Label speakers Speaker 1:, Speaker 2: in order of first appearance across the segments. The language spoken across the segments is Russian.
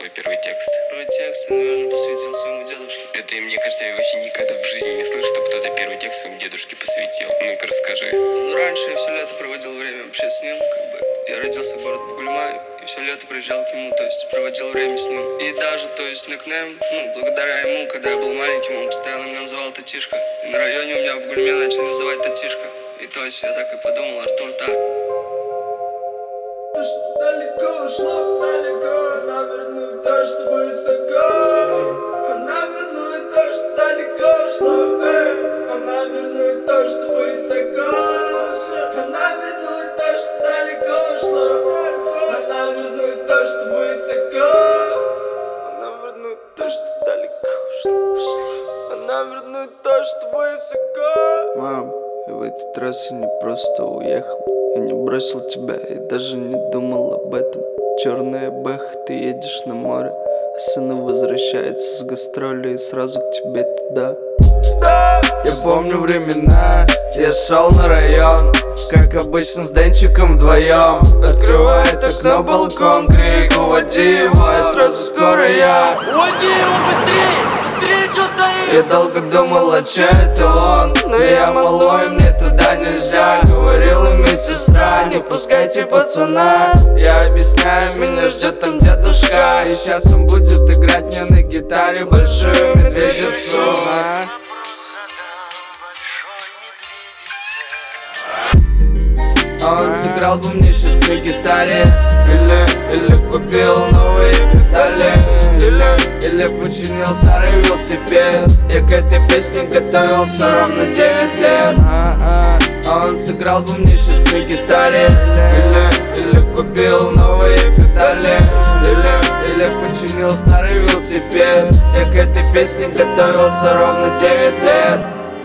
Speaker 1: твой первый текст?
Speaker 2: Первый текст я, наверное, посвятил своему дедушке.
Speaker 1: Это, мне кажется, я вообще никогда в жизни не слышал, что кто-то первый текст своему дедушке посвятил. Ну-ка, расскажи.
Speaker 2: Ну, раньше я все лето проводил время вообще с ним, как бы. Я родился в городе Бугульма, и все лето приезжал к нему, то есть проводил время с ним. И даже, то есть, никнейм, благодаря ему, когда я был маленьким, он постоянно меня называл Татишка. И на районе у меня в Бугульме начали называть Татишка. И то есть я так и подумал, Артур так.
Speaker 3: То, что далеко ушло, далеко, она вернет то, что высоко. Она вернет то, что далеко ушло, она вернет то, что высоко. Она вернет то, что далеко ушло, она вернет то, что высоко. Она вернет то, что далеко ушло, она вернет то, что высоко. Мам, я в этот раз я не просто уехал. Я не бросил тебя и даже не думал об этом. Черная бэха, ты едешь на море, а сын возвращается с гастролей и сразу к тебе туда. Я помню времена, я шел на район, как обычно с Денчиком вдвоем. Открывает окно, балкон, крик: уводи его, и сразу скоро я.
Speaker 4: Уводи его быстрее! Быстрее, что стоишь?
Speaker 3: Я долго думал, а чё это он? Но я малой, мне туда нельзя. Говорила медсестра, не пускайте пацана. Я объясняю, меня ждет там дедушка, и сейчас он будет играть мне на гитаре большую медведицу. Он сыграл бы мне сейчас на гитаре, или купил новые педали, или починил старый велосипед. Я к этой песне готовился ровно 9 лет. Он сыграл бы мне сейчас на гитаре, или купил новые педали, или починил старый велосипед. Я к этой песне готовился ровно 9 лет.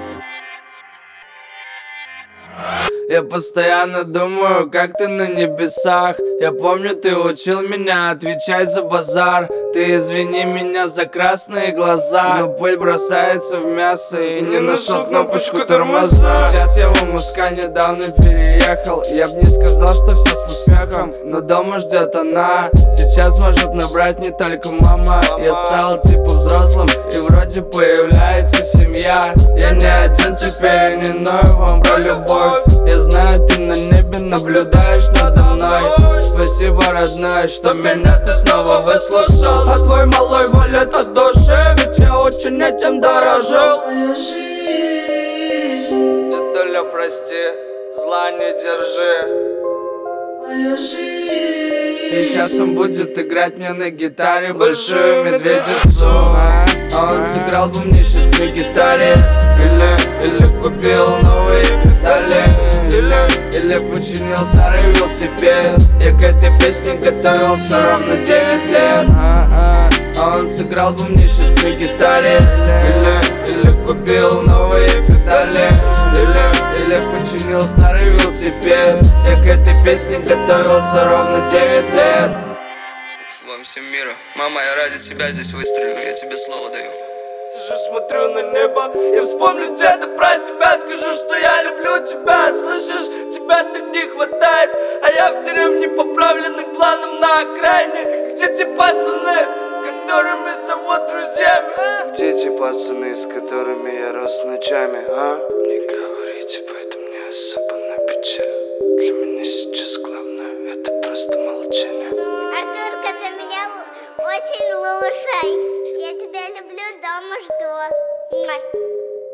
Speaker 3: Я постоянно думаю, как ты на небесах. Я помню, ты учил меня, отвечай за базар. Ты извини меня за красные глаза, но пыль бросается в мясо и не нашел кнопочку тормоза. Сейчас я в Муска недавно переехал. Я б не сказал, что все с успехом, но дома ждет она. Сейчас может набрать не только мама. Я стал типа взрослым, и вроде появляется семья. Я не один теперь, не ною вам про любовь. Я знаю, ты на небе наблюдаешь надо мной. Спасибо, родной, что меня ты снова выслушал. А твой малой валит от души, ведь я очень этим дорожил.
Speaker 5: Моя жизнь,
Speaker 3: Дедуля, прости, зла не держи.
Speaker 5: моя жизнь.
Speaker 3: И сейчас он будет играть мне на гитаре большую медведицу. Он сыграл бы мне сейчас на гитаре, или купил новые педали, или починил старый велосипед. Я к этой песне готовился ровно 9 лет. Он сыграл бы мне сейчас на гитаре, или купил новые педали, или починил старый велосипед. Я к этой песне готовился ровно 9 лет.
Speaker 2: Вам всем мира. Мама, я ради тебя здесь выстрелю, я тебе слово даю.
Speaker 3: Сижу, смотрю на небо, я вспомню где-то про себя. Скажу, что я люблю тебя, слышишь, тебя так не хватает. А я в деревне поправленных планом на окраине. Где те пацаны, которыми зовут друзьями? Где те пацаны, с которыми я рос ночами, а? Не говорите, поэтому мне особенно печально. Для меня сейчас главное это просто молчание.
Speaker 6: Артурка, ты меня очень слушай. Я тебя люблю, дома жду. Муа.